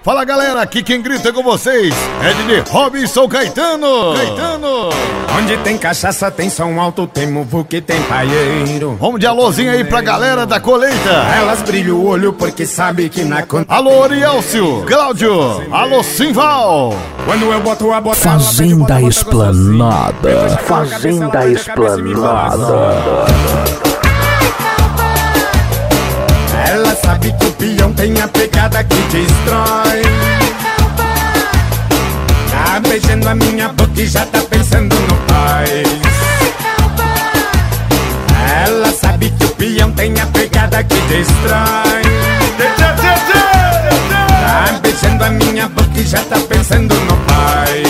Fala galera, aqui quem grita com vocês é DJ Robson Caetano. Onde tem cachaça tem som alto, tem muvuca, tem paieiro. Vamos de alôzinho aí pra galera da colheita. Elas brilham o olho porque sabe que na conta. Alô Orielcio, Cláudio, alô Simval. Quando eu boto a bota, Fazenda Esplanada. Fazenda Esplanada. Ela sabe que o peão tem a pegada que destrói. Tá beijando a minha boca e já tá pensando no pai. Ela sabe que o peão tem a pegada que destrói. Tá beijando a minha boca e já tá pensando no pai.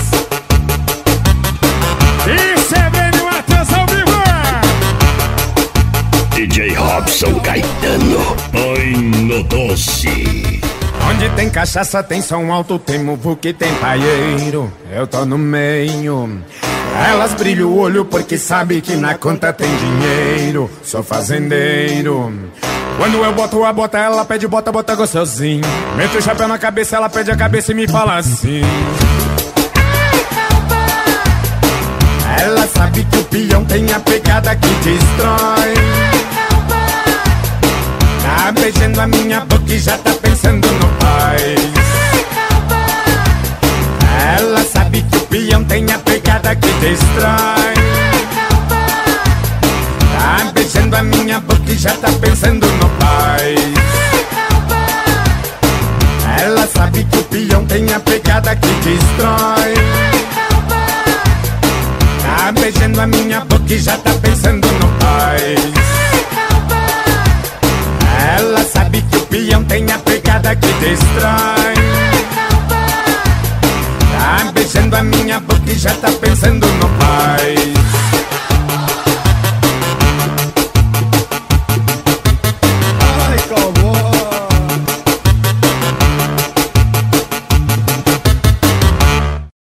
Isso é bem no atenção viva! DJ Robson Caetano, põe no doce. Onde tem cachaça tem som alto, tem muvuca, tem paieiro. Eu tô no meio. Elas brilham o olho porque sabe que na conta tem dinheiro. Sou fazendeiro. Quando eu boto a bota, ela pede bota gostosinho. Meto o chapéu na cabeça, ela pede a cabeça e me fala assim. Ela sabe que o peão tem a pegada que destrói. Tá beijando a minha boca e já tá pensando no pai. Ela sabe que o peão tem a pegada que destrói. Tá beijando a minha boca e já tá pensando no pai. Ela sabe que o peão tem a pegada que destrói. Tá beijando a minha boca e já tá pensando no pai. Ela sabe que o peão tem a pegada que destrói. Tá beijando a minha boca e já tá pensando no pai.